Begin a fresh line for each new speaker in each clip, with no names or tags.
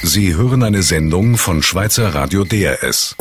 Sie hören eine Sendung von Schweizer Radio DRS.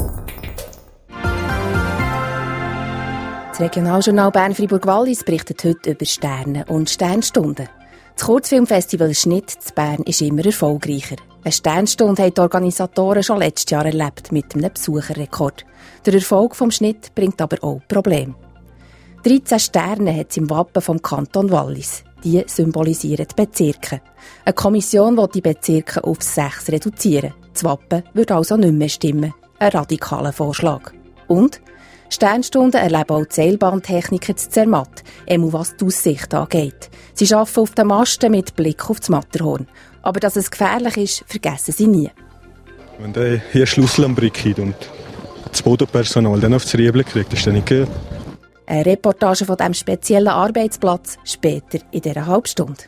Das Regionaljournal Bern-Fribourg-Wallis berichtet heute über Sterne und Sternstunden. Das Kurzfilmfestival Schnitt in Bern ist immer erfolgreicher. Eine Sternstunde haben die Organisatoren schon letztes Jahr erlebt mit einem Besucherrekord. Der Erfolg des Schnitt bringt aber auch Probleme. 13 Sterne hat es im Wappen vom Kanton Wallis. Die symbolisieren die Bezirke. Eine Kommission will die Bezirke auf 6 reduzieren. Das Wappen würde also nicht mehr stimmen. Ein radikaler Vorschlag. Und Sternstunden erleben auch die Seilbahntechniker zu Zermatt, was die Aussicht angeht. Sie arbeiten auf den Masten mit Blick auf das Matterhorn. Aber dass es gefährlich ist, vergessen sie nie.
Wenn der hier Schlüssel am Brick hat und das Bodenpersonal dann auf das Riebel kriegt, ist das nicht gut.
Eine Reportage von diesem speziellen Arbeitsplatz später in dieser Halbstunde.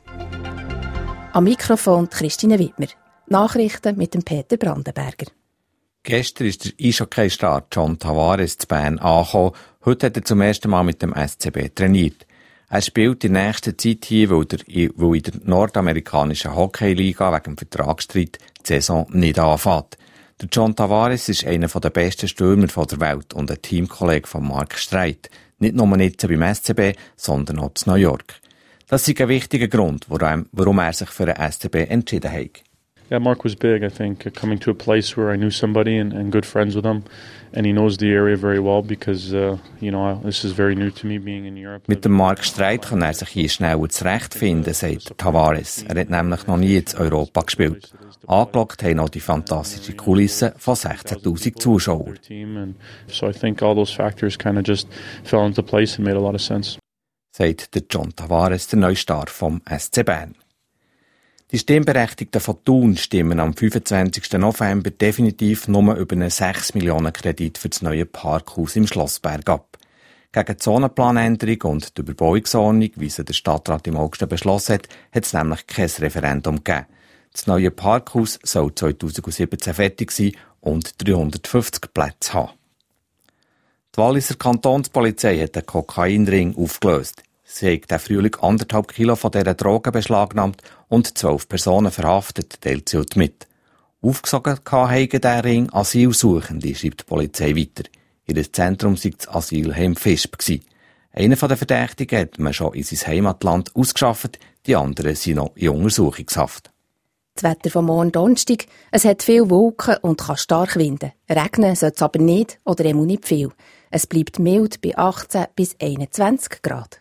Am Mikrofon Christine Wittmer. Nachrichten mit dem Peter Brandenberger.
Gestern ist der Eishockey-Star John Tavares zu Bern angekommen. Heute hat er zum ersten Mal mit dem SCB trainiert. Er spielt in nächster Zeit hier, weil in der nordamerikanischen Hockeyliga wegen dem Vertragsstreit die Saison nicht anfängt. Der John Tavares ist einer der besten Stürmer der Welt und ein Teamkollege von Mark Streit. Nicht nur jetzt beim SCB, sondern auch in New York. Das ist ein wichtiger Grund, warum er sich für den SCB entschieden hat.
Yeah, Mark was big, I think, coming to a place where I knew somebody and good friends with him. And he knows the area very well because, this is very new to me being in Europe.
Mit dem Mark Streit kann er sich hier schnell zurechtfinden, sagt Tavares. Er hat nämlich noch nie in Europa gespielt. Angelockt haben auch die fantastische Kulisse von 16.000 Zuschauern.
So I think all those factors kind of just fell into place and made a lot of sense.
Sagt der John Tavares, der neue Star vom SC Bern. Die Stimmberechtigten von Thun stimmen am 25. November definitiv nur über einen 6 Millionen Kredit für das neue Parkhaus im Schlossberg ab. Gegen die Zonenplanänderung und die Überbauungsordnung, wie sie der Stadtrat im August beschlossen hat es nämlich kein Referendum gegeben. Das neue Parkhaus soll 2017 fertig sein und 350 Plätze haben. Die Walliser Kantonspolizei hat einen Kokainring aufgelöst. Sie hat den Frühling 1,5 Kilo von dieser Drogen beschlagnahmt und 12 Personen verhaftet, teilt sie heute mit. Aufgesogen haben den Ring Asylsuchende, schreibt die Polizei weiter. Ihr Zentrum sei das Asylheim Visp gewesen. Einer der Verdächtigen hat man schon in sein Heimatland ausgeschafft, die anderen sind noch in Untersuchungshaft.
Das Wetter vom morgen Donnerstag. Es hat viel Wolken und kann stark winden. Regnen soll es aber nicht oder nicht viel. Es bleibt mild bei 18 bis 21 Grad.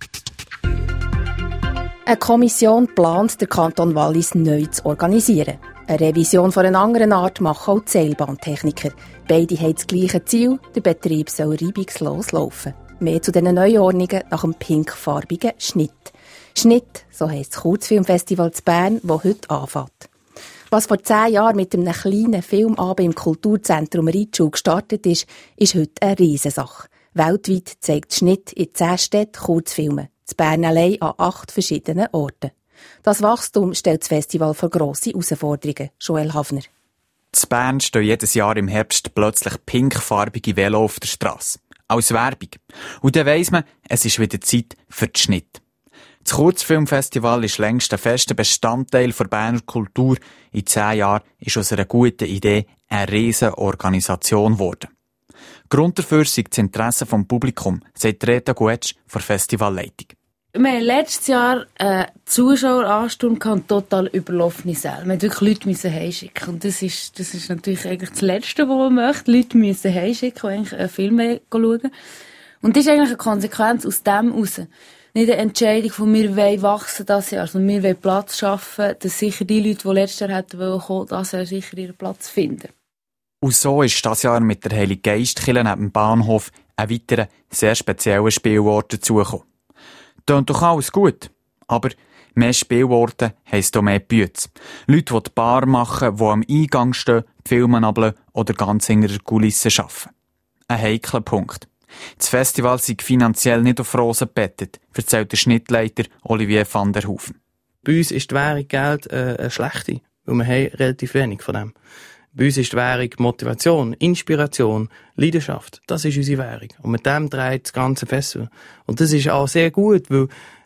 Eine Kommission plant, den Kanton Wallis neu zu organisieren. Eine Revision von einer anderen Art machen auch die Seilbahntechniker. Beide haben das gleiche Ziel, der Betrieb soll reibungslos laufen. Mehr zu diesen Neuordnungen nach dem pinkfarbigen Schnitt. Schnitt, so heisst das Kurzfilmfestival zu Bern, das heute anfängt. Was vor 10 Jahren mit einem kleinen Filmabend im Kulturzentrum Ritschul gestartet ist, ist heute eine Riesensache. Weltweit zeigt Schnitt in 10 Städten Kurzfilme. In Bern allein an 8 verschiedenen Orten. Das Wachstum stellt das Festival vor grosse Herausforderungen. Joel Hafner.
In Bern stehen jedes Jahr im Herbst plötzlich pinkfarbige Velo auf der Strasse. Als Werbung. Und dann weiss man, es ist wieder Zeit für den Schnitt. Das Kurzfilmfestival ist längst ein fester Bestandteil der Berner Kultur. In 10 Jahren ist aus einer guten Idee eine riesige Organisation geworden. Grund dafür ist das Interesse vom Publikum, sagt Rita Guetsch von der Festivalleitung.
Wir hatten letztes Jahr einen Zuschaueransturm und total überlaufene Säle. Wir mussten wirklich Leute heimschicken. Und das ist natürlich eigentlich das Letzte, was man möchte. Leute müssen heimschicken, die eigentlich einen Film schauen. Und das ist eigentlich eine Konsequenz aus dem heraus. Nicht eine Entscheidung von wir wollen wachsen das Jahr, sondern wir wollen Platz schaffen, dass sicher die Leute, die letztes Jahr hätten kommen, das Jahr sicher ihren Platz finden.
Und so ist das Jahr mit der Heilige Geistkirche neben dem Bahnhof ein weiterer, sehr spezieller Spielort dazugekommen. Tönt doch alles gut, aber mehr Spielorte heisst auch mehr Bütze. Leute, die die Bar machen, die am Eingang stehen, die Filme ablassen oder ganz hinter der Kulisse arbeiten. Ein heikler Punkt. Das Festival sei finanziell nicht auf Rosen gebettet, erzählt der Schnittleiter Olivier van der Haufen.
Bei uns ist die Währung Geld eine schlechte, weil wir haben relativ wenig von dem. Bei uns ist die Währung Motivation, Inspiration, Leidenschaft. Das ist unsere Währung. Und mit dem dreht das ganze Festival. Und das ist auch sehr gut, weil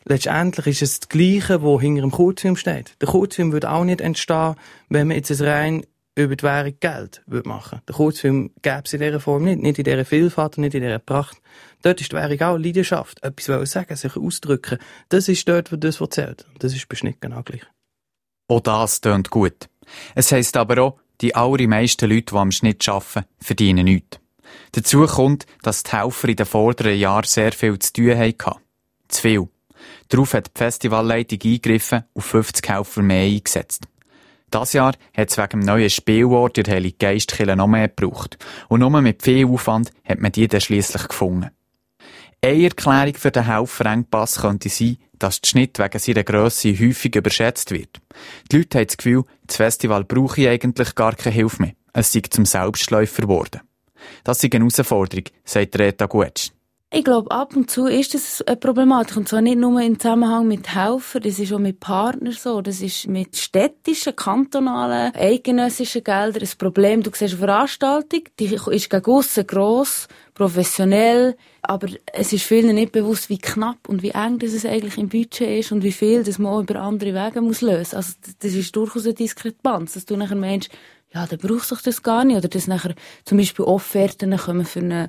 letztendlich ist es das Gleiche, was hinter dem Kurzfilm steht. Der Kurzfilm würde auch nicht entstehen, wenn man jetzt es rein über die Währung Geld machen würde. Der Kurzfilm gäbe es in dieser Form nicht in dieser Vielfalt und nicht in dieser Pracht. Dort ist die Währung auch Leidenschaft, etwas sagen, sich ausdrücken. Das ist dort, wo das zählt. Und das ist bei Schnitt genau gleich.
Auch das tönt gut. Es heisst aber auch, die allermeisten Leute, die am Schnitt arbeiten, verdienen nichts. Dazu kommt, dass die Helfer in den vorderen Jahren sehr viel zu tun hatten. Zu viel. Darauf hat die Festivalleitung eingegriffen und 50 Helfer mehr eingesetzt. Dieses Jahr hat es wegen dem neuen Spielort in der Heilige Geistkirche noch mehr gebraucht. Und nur mit viel Aufwand hat man die dann schliesslich gefunden. Eine Erklärung für den Helferengpass könnte sein, dass der Schnitt wegen seiner Grösse häufig überschätzt wird. Die Leute haben das Gefühl, das Festival brauche eigentlich gar keine Hilfe mehr. Es sei zum Selbstläufer geworden. Das ist eine Herausforderung, sagt Rita Guetsch.
Ich glaube, ab und zu ist das eine Problematik. Und zwar nicht nur im Zusammenhang mit Helfern, das ist auch mit Partnern so. Das ist mit städtischen, kantonalen, eidgenössischen Geldern ein Problem. Du siehst eine Veranstaltung, die ist gegen aussen gross, professionell, aber es ist vielen nicht bewusst, wie knapp und wie eng das es eigentlich im Budget ist und wie viel das man auch über andere Wege muss lösen. Also das ist durchaus eine Diskrepanz, dass du nachher meinst, ja, dann brauchst du das gar nicht. Oder dass nachher zum Beispiel Offerten kommen für eine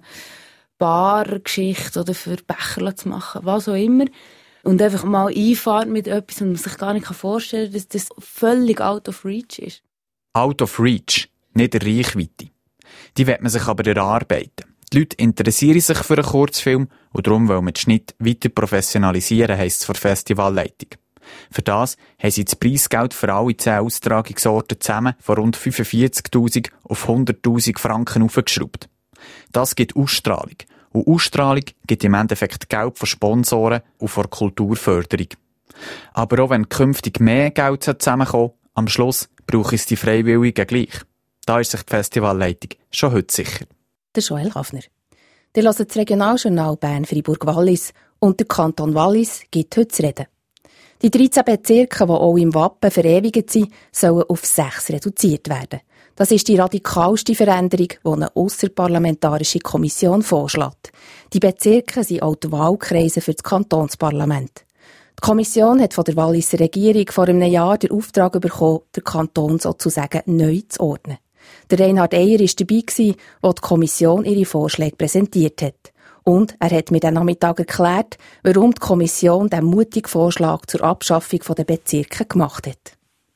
Bargeschichte oder für Becher zu machen, was auch immer. Und einfach mal einfahren mit etwas und man sich gar nicht vorstellen kann, dass das völlig out of reach ist.
Out of reach, nicht der Reichweite. Die will man sich aber erarbeiten. Die Leute interessieren sich für einen Kurzfilm und darum wollen wir den Schnitt weiter professionalisieren, heisst es von der Festivalleitung. Für das haben sie das Preisgeld für alle 10 Austragungsorte zusammen von rund 45'000 auf 100'000 Franken aufgeschraubt. Das gibt Ausstrahlung. Und Ausstrahlung gibt im Endeffekt Geld von Sponsoren und von Kulturförderung. Aber auch wenn künftig mehr Geld zusammenkommt, am Schluss braucht es die Freiwilligen gleich. Da ist sich die Festivalleitung schon heute sicher.
Der Joel Hafner. Der hört das Regionaljournal Bern-Fribourg-Wallis und der Kanton Wallis gibt heute zu reden. Die 13 Bezirke, die auch im Wappen verewigt sind, sollen auf 6 reduziert werden. Das ist die radikalste Veränderung, die eine ausserparlamentarische Kommission vorschlägt. Die Bezirke sind auch die Wahlkreise für das Kantonsparlament. Die Kommission hat von der Walliser Regierung vor einem Jahr den Auftrag bekommen, den Kanton sozusagen neu zu ordnen. Der Reinhard Eyer war dabei, als die Kommission ihre Vorschläge präsentiert hat. Und er hat mir am Nachmittag erklärt, warum die Kommission den mutigen Vorschlag zur Abschaffung der Bezirke gemacht hat.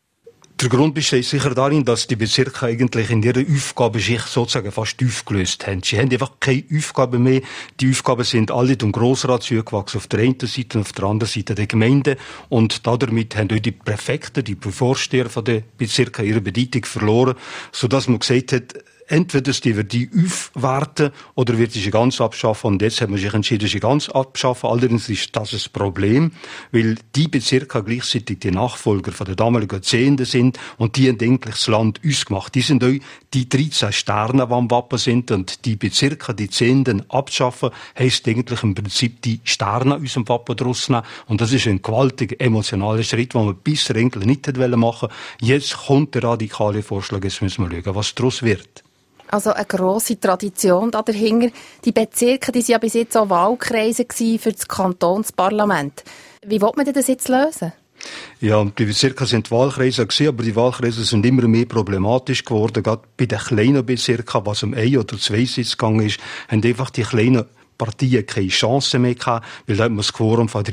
Der Grund besteht sicher darin, dass die Bezirke eigentlich in ihrer Aufgabenschicht sozusagen fast aufgelöst haben. Sie haben einfach keine Aufgaben mehr. Die Aufgaben sind alle dem Grossrat zugewachsen, auf der einen Seite und auf der anderen Seite der Gemeinde. Und damit haben auch die Präfekten, die Vorsteher der Bezirke, ihre Bedeutung verloren, sodass man gesagt hat, entweder wird die aufwerten oder wird sie ganz abschaffen. Und jetzt hat man sich entschieden, sie ganz abschaffen. Allerdings ist das ein Problem, weil die Bezirke gleichzeitig die Nachfolger von der damaligen Zehnten sind und die haben eigentlich das Land uns gemacht. Die sind auch die 13 Sterne, die am Wappen sind und die Bezirke, die Zehnten abschaffen, heisst eigentlich im Prinzip die Sterne aus dem Wappen draus nehmen. Und das ist ein gewaltiger emotionaler Schritt, den man bisher eigentlich nicht machen wollte. Jetzt kommt der radikale Vorschlag, jetzt müssen wir schauen, was daraus wird.
Also eine grosse Tradition dahinter. Die Bezirke, die waren ja bis jetzt auch Wahlkreise für das Kantonsparlament. Wie will man das jetzt lösen?
Ja, die Bezirke sind Wahlkreise gewesen, aber die Wahlkreise sind immer mehr problematisch geworden. Gerade bei den kleinen Bezirken, was um 1 oder 2 Sitz gegangen ist, haben einfach die kleinen Partien keine Chance mehr gehabt, weil da hat man das Quorum von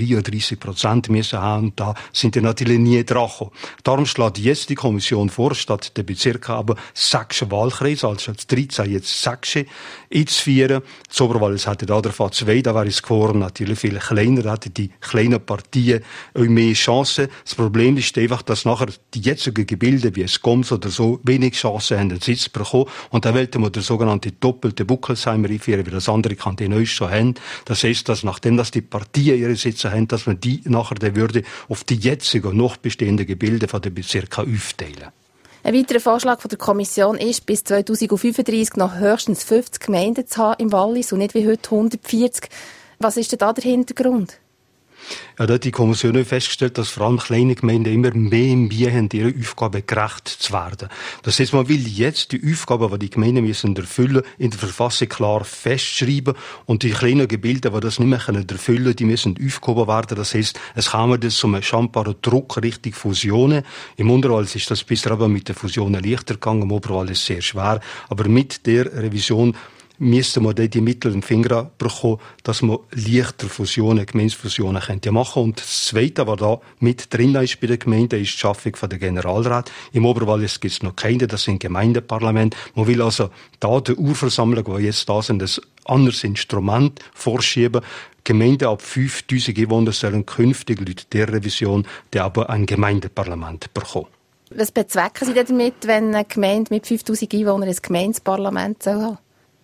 33% müssen haben und da sind die natürlich nie dran gekommen. Darum schlägt jetzt die Kommission vor, statt der Bezirke aber 6 Wahlkreise, also 13 jetzt 6 einzuführen. Das Oberwallis hätte da davon 2, da wäre das Quorum natürlich viel kleiner, da hätten die kleinen Partien mehr Chancen. Das Problem ist einfach, dass nachher die jetzigen Gebilde, wie es Goms oder so, wenig Chancen haben, einen Sitz zu bekommen. Und da wollten wir den sogenannten doppelten Buckelsheimer einführen, wie das andere Kantone schon haben. Das heisst, dass nachdem dass die Partien ihre Sitze haben, dass man die nachher dann würde auf die jetzigen noch bestehenden Gebilde von den Bezirken aufteilen.
Ein weiterer Vorschlag von der Kommission ist, bis 2035 noch höchstens 50 Gemeinden zu haben im Wallis und nicht wie heute 140. Was ist denn da der Hintergrund?
Ja, da hat die Kommission festgestellt, dass vor allem kleine Gemeinden immer mehr Mühe haben, ihre Aufgaben gerecht zu werden. Das heißt, man will jetzt die Aufgaben, die die Gemeinden müssen erfüllen, in der Verfassung klar festschreiben und die kleinen Gebilde, die das nicht mehr erfüllen können, die müssen aufgehoben werden. Das heißt, es kam das zum scheinbaren Druck Richtung Fusionen. Im Unterwald ist das bisher aber mit den Fusionen leichter gegangen, im Oberwald ist es sehr schwer. Aber mit der Revision müsste man die Mittel in den Finger bekommen, dass man leichter Fusionen, Gemeindefusionen könnte machen. Und das Zweite, was da mit drin ist bei den Gemeinden, ist die Schaffung von der Generalrat. Im Oberwallis gibt es noch keine, das sind Gemeindeparlamente. Man will also da der Urversammlung, die jetzt da sind, ein anderes Instrument vorschieben. Gemeinden ab 5000 Einwohner sollen künftig laut der Revision aber ein Gemeindeparlament bekommen.
Was bezwecken Sie denn damit, wenn eine Gemeinde mit 5000 Einwohnern ein Gemeindeparlament haben soll?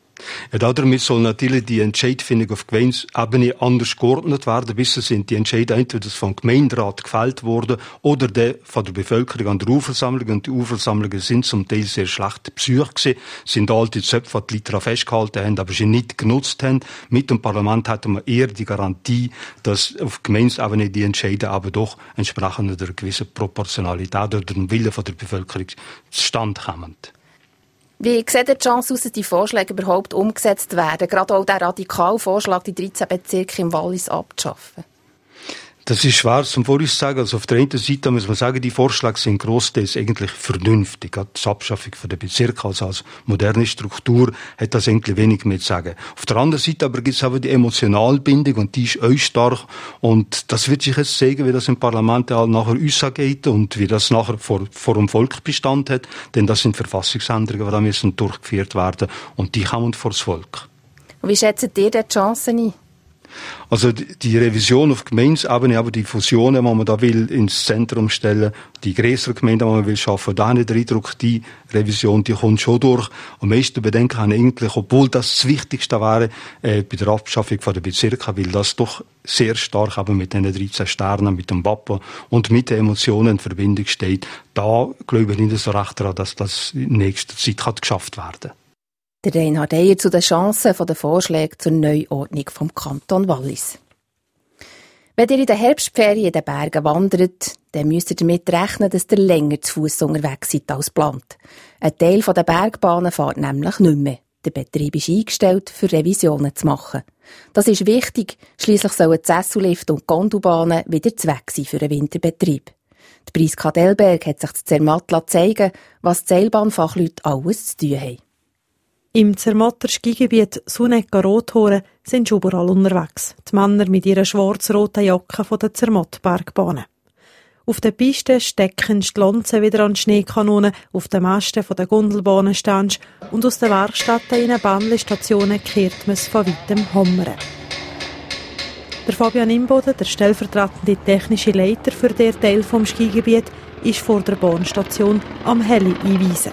Ja, damit soll natürlich die Entscheidfindung auf Gemeindeebene anders geordnet werden. Bisher sind die Entscheide entweder vom Gemeinderat gefällt worden oder der von der Bevölkerung an der Urversammlung. Und die Urversammlungen sind zum Teil sehr schlecht besucht gewesen, sind alte Zöpfe, die Leute daran festgehalten haben, aber sie nicht genutzt haben. Mit dem Parlament hatten wir eher die Garantie, dass auf Gemeindeebene die Entscheide aber doch entsprechend einer gewissen Proportionalität oder dem Willen von der Bevölkerung zustande kommen.
Wie sieht die Chance aus, dass die Vorschläge überhaupt umgesetzt werden? Gerade auch der radikale Vorschlag, die 13 Bezirke im Wallis abzuschaffen.
Das ist schwer zum Voraussagen. Also auf der einen Seite muss man sagen, die Vorschläge sind grossteils eigentlich vernünftig. Die Abschaffung der Bezirke als moderne Struktur hat das eigentlich wenig mehr zu sagen. Auf der anderen Seite aber gibt es aber die Emotionalbindung und die ist euch stark. Und das wird sich jetzt zeigen, wie das im Parlament nachher ausgeht und wie das nachher vor dem Volk Bestand hat. Denn das sind Verfassungsänderungen, die da müssen durchgeführt werden und die kommen vor das Volk.
Und wie schätzt ihr die Chancen ein?
Also die Revision auf Gemeindeebene, aber die Fusionen, die man da will, ins Zentrum stellen, die größeren Gemeinden, die man will schaffen, da habe ich den Eindruck, die Revision, die kommt schon durch. Am meisten Bedenken habe ich eigentlich, obwohl das das Wichtigste wäre, bei der Abschaffung der Bezirke, weil das doch sehr stark aber mit den 13 Sternen, mit dem Wappen und mit den Emotionen in Verbindung steht. Da glaube ich nicht so recht daran, dass das in nächster Zeit geschafft werden kann.
Der Reinhard Eyer zu den Chancen der Vorschläge zur Neuordnung vom Kanton Wallis. Wenn ihr in den Herbstferien in den Bergen wandert, dann müsst ihr damit rechnen, dass ihr länger zu Fuss unterwegs seid als geplant. Ein Teil der Bergbahnen fährt nämlich nicht mehr. Der Betrieb ist eingestellt, für Revisionen zu machen. Das ist wichtig, schliesslich sollen die Sessellift und Gondelbahnen wieder zu weg sein für den Winterbetrieb. Die Priska Delberg hat sich zu Zermatt zeigen, was die Seilbahnfachleute alles zu tun haben.
Im Zermatter Skigebiet Sunegga-Rothoren sind schon überall unterwegs. Die Männer mit ihren schwarz-roten Jacken von der Zermatt-Bergbahnen. Auf der Piste stecken die Lanzen wieder an die Schneekanonen, auf den Masten der Gondelbahnen stehst und aus den Werkstätten in den Bahnstationen kehrt man es von weitem hammern. Der Fabian Imboden, der stellvertretende technische Leiter für den Teil vom Skigebiet, ist vor der Bahnstation am Heli einweisen.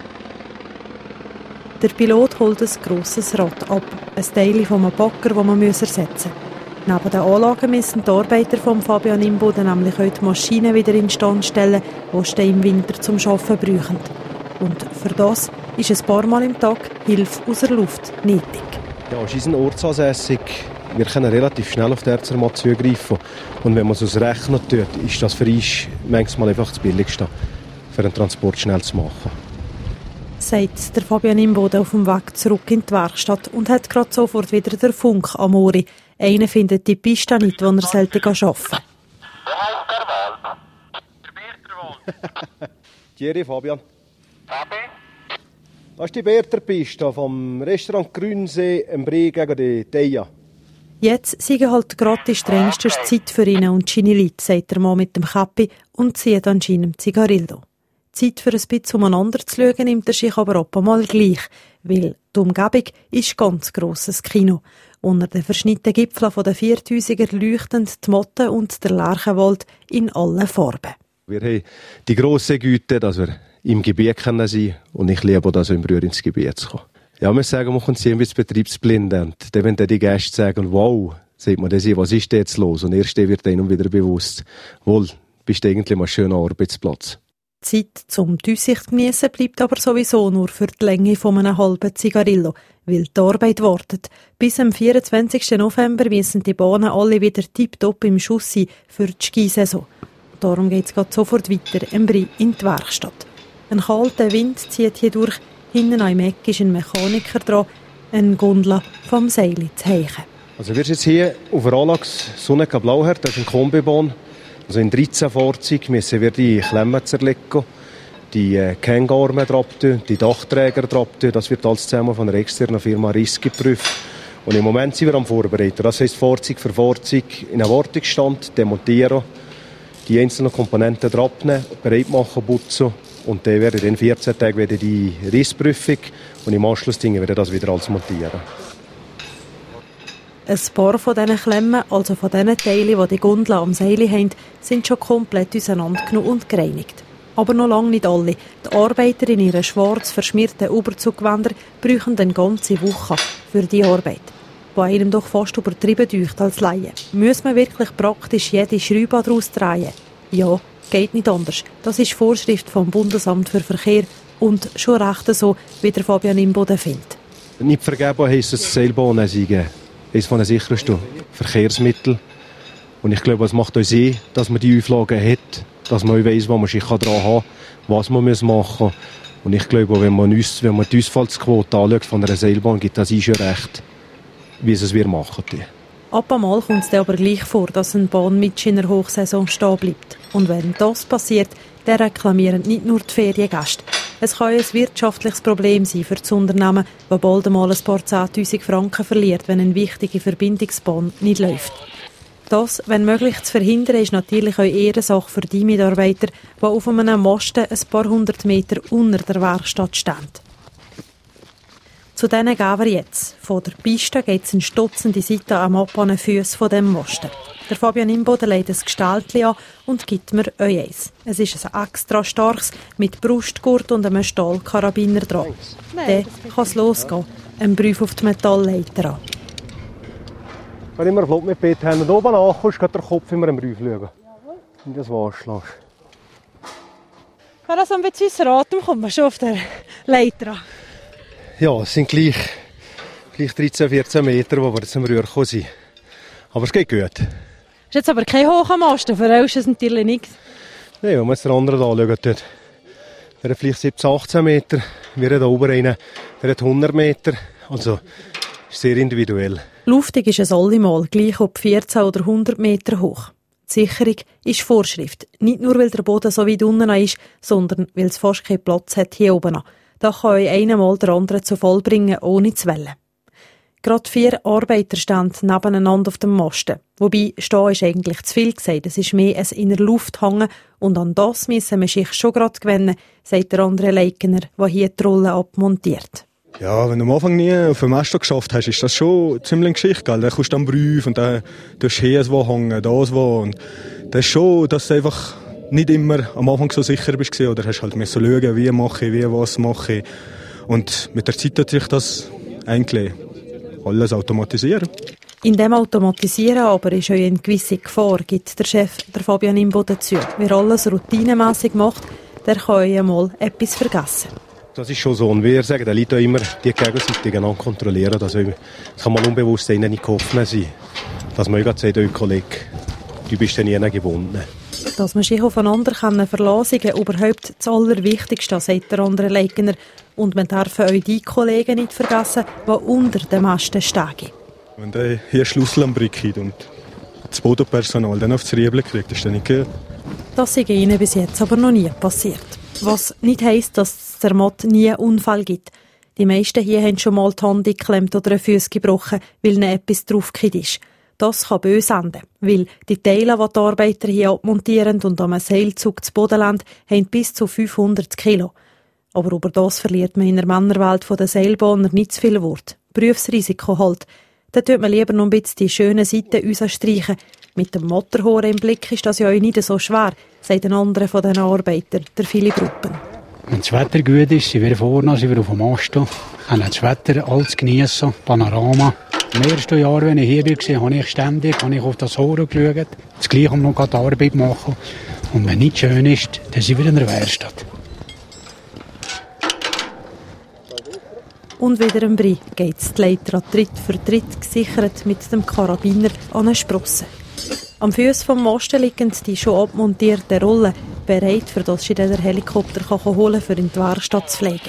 Der Pilot holt ein grosses Rad ab, ein Teil von einem Bagger, das man ersetzen muss. Neben den Anlagen müssen die Arbeiter von Fabian Imboden nämlich auch die Maschinen wieder in Stand stellen, die sie im Winter zum Arbeiten brauchen. Und für das ist ein paar Mal im Tag Hilfe aus der Luft nötig.
Ja, sie sind ortsansässig. Wir können relativ schnell auf den Zermatt zugreifen. Und wenn man es rechnet, ist das für uns manchmal einfach das Billigste, für einen Transport schnell zu machen.
Sagt der Fabian Imboden auf dem Weg zurück in die Werkstatt und hat gerade sofort wieder den Funk am Ohr. Einer findet die Piste nicht, wo er sollte arbeiten.
Thierry, Fabian. Das ist die Berterpiste vom Restaurant Grünsee im Brie gegen die Teia.
Jetzt sei halt gerade die strengste Zeit für ihn und seine Leute, sagt der Mann mit dem Käppi und zieht an seinem Zigarillo. Zeit für ein bisschen umeinander zu schauen, nimmt er sich aber ab einmal gleich, weil die Umgebung ist ganz grosses Kino. Unter den verschnittenen Gipfeln der 4000er leuchten die Motten und der Lärchenwald in allen Farben.
Wir haben die grosse Güte, dass wir im Gebiet sein können und ich liebe das, im Brühr ins Gebiet zu kommen. Ja, wir sagen, wir können ein bisschen betriebsblind und dann, wenn die Gäste sagen, wow, sieht man das, was ist jetzt los? Und erst wird ihnen wieder bewusst, wohl, bist du eigentlich mal ein schöner Arbeitsplatz.
Zeit zum die Aussicht geniessen bleibt aber sowieso nur für die Länge von einem halben Zigarillo, weil die Arbeit wartet. Bis am 24. November müssen die Bahnen alle wieder tipptopp im Schuss sein für die Skisaison. Darum geht es sofort weiter im Brie in die Werkstatt. Ein kalter Wind zieht hier durch, hinten am Eck ist ein Mechaniker dran, eine Gondel vom Seil zu heichen.
Also wir sind jetzt hier auf der Anlage Sunnecker Blauherd, das ist ein Kombibahn. Also in 13 Fahrzeugen müssen wir die Klemmen zerlegen, die Hängarme drauf tun, die Dachträger drauf tun. Das wird alles zusammen von einer externen Firma RIS geprüft. Und im Moment sind wir am Vorbereiten. Das heisst, Fahrzeug für Fahrzeug in einen Wartungsstand demontieren, die einzelnen Komponenten draufnehmen, bereit machen, putzen. Und dann werden in 14 Tagen wieder die Rissprüfung und im Anschluss werden das wieder alles montieren.
Ein paar von diesen Klemmen, also von diesen Teilen, die die Gondel am Seil haben, sind schon komplett auseinandergenommen und gereinigt. Aber noch lange nicht alle. Die Arbeiter in ihren schwarz verschmierten Überzuggewändern brauchen eine ganze Woche für die Arbeit. Die einem doch fast übertrieben deucht als Laie. Muss man wirklich praktisch jede Schraube daraus drehen? Ja, geht nicht anders. Das ist Vorschrift vom Bundesamt für Verkehr und schon recht so, wie der Fabian Imboden findet.
Nicht vergeben heisst es, Seilbahnen sind eines von den sichersten Verkehrsmitteln. Und ich glaube, es macht uns dass man die Auflagen hat, dass man weiss, wo man sich dran haben kann, was man machen muss. Und ich glaube, wenn man die Ausfallsquote anschaut von einer Seilbahn, gibt das schon recht, wie es wir machen.
Ab einmal kommt es dann aber gleich vor, dass eine Bahn mit in der Hochsaison stehen bleibt. Und wenn das passiert, dann reklamieren nicht nur die Feriengäste. Es kann ein wirtschaftliches Problem sein für das Unternehmen, das bald einmal ein paar 10'000 Franken verliert, wenn eine wichtige Verbindungsbahn nicht läuft. Das, wenn möglich, zu verhindern, ist natürlich auch eher eine Sache für die Mitarbeiter, die auf einem Masten ein paar 100 Meter unter der Werkstatt stehen. Zu denen gehen wir jetzt. Von der Piste geht es eine stutzende Seite am abhanden Füssen von dem Masten. Der Fabian Imboden legt ein Gestaltchen an und gibt mir eins. Es ist ein extra starkes mit Brustgurt und einem Stahlkarabiner dran. Dann kann es losgehen. Ein Brief auf die Metallleiter an.
Wenn immer flott mit Bett haben und oben ankommst, geht der Kopf immer im Brief schauen. Und das anschlägst.
Wenn das ein bisschen unser Atem kommt, man schon auf der Leiter an.
Ja, es sind gleich 13, 14 Meter, wo wir jetzt am Rühr gekommen sind. Aber es geht gut.
Ist jetzt aber kein hoher Masten, für euch ist es natürlich nichts.
Nein, wenn man jetzt den anderen anschauen, der hat vielleicht 17, 18 Meter. Wir haben hier oben einen, der hat 100 Meter. Also ist sehr individuell.
Luftig ist es allemal, gleich ob 14 oder 100 Meter hoch. Die Sicherung ist Vorschrift. Nicht nur, weil der Boden so weit unten ist, sondern weil es fast keinen Platz hat hier oben. Da kann euch einer mal der andere zu voll bringen, ohne zu wellen. Gerade 4 Arbeiter stehen nebeneinander auf dem Masten. Wobei, stehen ist eigentlich zu viel gesagt. Es ist mehr ein in der Luft hängen. Und an das müssen wir sich schon gerade gewöhnen, sagt der andere Leikener, der hier die Rolle abmontiert.
Ja, wenn du am Anfang nie auf dem Mast geschafft hast, ist das schon ziemlich eine Geschichte. Gell? Dann kommst du am Brief und dann tust du hier was hängen, das was. Und das ist schon, dass du einfach nicht immer am Anfang so sicher bist oder hast halt müssen schauen, wie mache ich, wie was mache ich. Und mit der Zeit hat sich das eigentlich alles automatisieren.
In dem Automatisieren aber ist auch eine gewisse Gefahr, gibt der Chef, der Fabian Imboden, zu. Wer alles routinemässig macht, der kann euch einmal etwas vergessen.
Das ist schon so. Und wir sagen den Leuten immer, die Gegenseite genau kontrollieren. Das kann mal unbewusst ihnen nicht geholfen sein. Dass man gerade sagt, Kollege, du bist ja nie gebunden.
Dass man sich aufeinander verlassen kann, überhaupt das Allerwichtigste, sagt der andere Leikener. Und man darf auch die Kollegen nicht vergessen, die unter dem Masten stehen.
Wenn der hier Schlüssel am Brick hat und das Bodenpersonal dann auf das Riebel kriegt, ist das nicht gehört.
Das ist ihnen bis jetzt aber noch nie passiert. Was nicht heisst, dass es Zermatt nie einen Unfall gibt. Die meisten hier haben schon mal die Hand geklemmt oder einen Fuß gebrochen, weil ihnen etwas draufgekippt ist. Das kann böse enden, weil die Teile, die die Arbeiter hier abmontieren und am Seilzug zu Boden landen, haben bis zu 500 Kilo. Aber über das verliert man in der Männerwelt der Seilbahner nicht zu viel Wort. Berufsrisiko halt. Da tut man lieber noch ein bisschen die schönen Seiten rausstreichen. Mit dem Motorrohr im Blick ist das ja auch nicht so schwer, sagt ein anderer von den Arbeitern, der Philipp Ruppen.
Wenn das Wetter gut ist, sind wir vorne, sind wir auf dem Mast, können das Wetter alles geniessen, Panorama. Im ersten Jahr, wenn ich hier war, habe ich ständig auf das Rohr geschaut, das gleiche, um noch die Arbeit zu machen. Und wenn nicht schön ist, dann sind wir in der Werkstatt.
Und wieder im Brie geht die Leiter Tritt für Tritt gesichert mit dem Karabiner an eine Sprosse. Am Fuss vom Mosten liegen die schon abmontierten Rollen, bereit, für das sie den Helikopter holen für in die Werkstatt zu pflegen.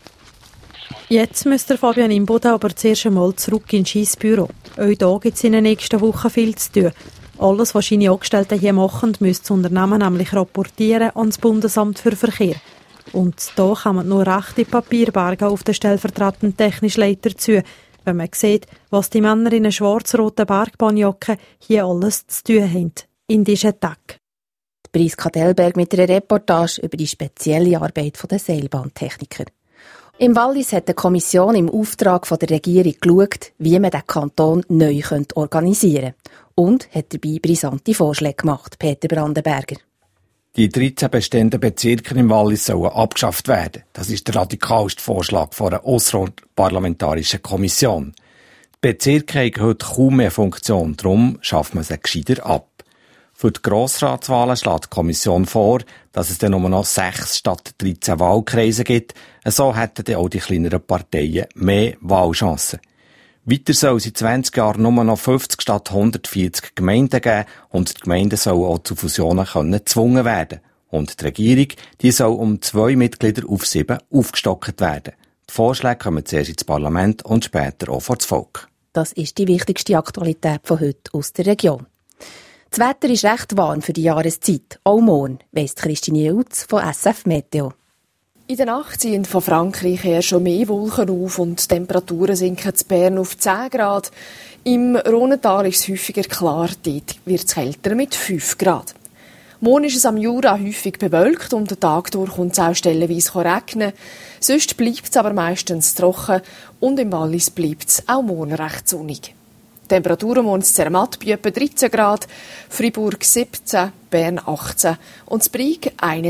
Jetzt müsste Fabian Imboden aber zuerst einmal zurück ins Scheissbüro. Auch hier gibt es in den nächsten Wochen viel zu tun. Alles, was seine Angestellten hier machen, müssen das Unternehmen nämlich rapportieren ans Bundesamt für Verkehr. Und da kommen nur rechte Papierberge auf den stellvertretenden technischen Leiter zu, wenn man sieht, was die Männer in einer schwarz-roten Bergbahnjacke hier alles zu tun haben. In diesen Tagen.
Priska Delberg mit einer Reportage über die spezielle Arbeit der Seilbahntechniker. Im Wallis hat die Kommission im Auftrag der Regierung geschaut, wie man den Kanton neu organisieren könnte. Und hat dabei brisante Vorschläge gemacht, Peter Brandenberger.
Die 13 bestehenden Bezirke im Wallis sollen abgeschafft werden. Das ist der radikalste Vorschlag von einer außerparlamentarischen Kommission. Die Bezirke haben heute kaum mehr Funktion, darum schafft man sie gescheiter ab. Für die Grossratswahlen schlägt die Kommission vor, dass es dann nur noch 6 statt 13 Wahlkreise gibt. So hätten dann auch die kleineren Parteien mehr Wahlchancen. Weiter soll es in 20 Jahren nur noch 50 statt 140 Gemeinden geben und die Gemeinden sollen auch zu Fusionen gezwungen werden. Und die Regierung, die soll um 2 Mitglieder auf 7 aufgestockt werden. Die Vorschläge kommen zuerst ins Parlament und später auch vor das Volk.
Das ist die wichtigste Aktualität von heute aus der Region. Das Wetter ist recht warm für die Jahreszeit, auch morgen, weiss Christine Jutz von SF Meteo.
In der Nacht ziehen von Frankreich her schon mehr Wolken auf und die Temperaturen sinken in Bern auf 10 Grad. Im Rhonental ist es häufiger klar, dort wird es kälter mit 5 Grad. Morgen ist es am Jura häufig bewölkt und den Tag durch kommt es auch stellenweise regnen. Sonst bleibt es aber meistens trocken und im Wallis bleibt es auch morgen recht sonnig. Die Temperaturen morgen in Zermatt bei etwa 13 Grad, Fribourg 17, Bern 18 und in Brig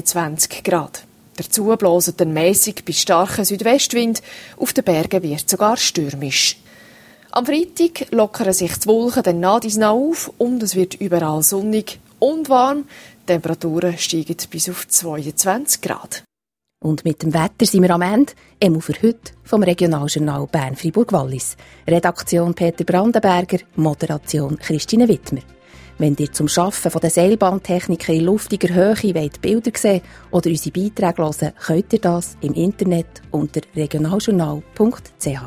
21 Grad. Dazu bläst ein mäßig bis starker Südwestwind, auf den Bergen wird sogar stürmisch. Am Freitag lockern sich die Wolken dann nach dies nach auf und es wird überall sonnig und warm. Die Temperaturen steigen bis auf 22 Grad.
Und mit dem Wetter sind wir am Ende, für heute vom Regionaljournal Bern-Fribourg-Wallis. Redaktion Peter Brandenberger, Moderation Christine Wittmer. Wenn ihr zum Arbeiten der Seilbahntechniker in luftiger Höhe Bilder sehen oder unsere Beiträge hören, könnt ihr das im Internet unter regionaljournal.ch.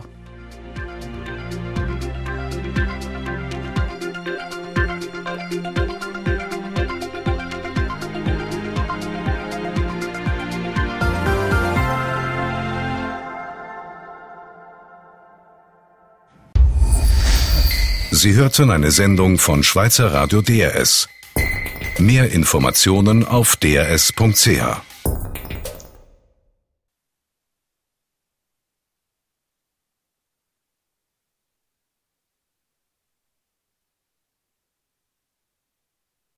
Sie hörten eine Sendung von Schweizer Radio DRS. Mehr Informationen auf drs.ch.